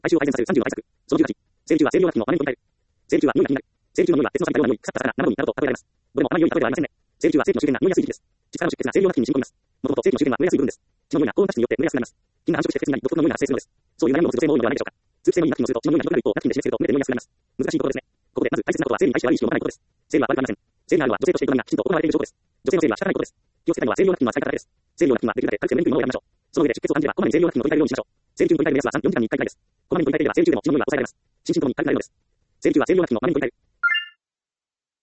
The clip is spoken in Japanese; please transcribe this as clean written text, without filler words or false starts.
回収を改善させる30の対策。その18、生理中は生理用ナプキンの場面と控える。生理中は匂いが気になる。生理中の匂いは鉄の錆びたような匂い、腐った魚などになると例えられます。どれもあまり良い例えではありませんね。生理中は生理の終点が匂いやすい時期です。膣からの出血が生理用ナプキンに染み込みます。もともと生理の終点は濡れやすい部分です。血の匂いが高温多湿によって濡れやすくなります。菌が繁殖して鉄になり独特の匂いが発生するのです。そういう悩みを持つ女性も多いのではないでしょうか。通気性のいいナプキンをすると血の匂いがひどくなる一方、ナプキンで締め付けると濡れて匂いやすくなります。難しいところですね。ここでまず大切なことは生理に対して悪い意識を持たないことです。生理は悪くありません。生理にあるのは女性として営みがきちんと行われている証拠です。女性の生理は仕方ないことです。気をつけたいのは生理用ナプキンの扱い方だけです。生理用ナプキンはできるだけ軽くて眠りにくいものを選びましょう。その上で出血を感じればこまめに生理用ナプキンを取り替えるようにしましょう。生理中に取り替える目安は3、4時間に1回くらいです。こまめに取り替えていれば生理中でも血の匂いは抑えられます。心身ともに軽くなるのです。生理中は生理用ナプキンのまめに取り替える。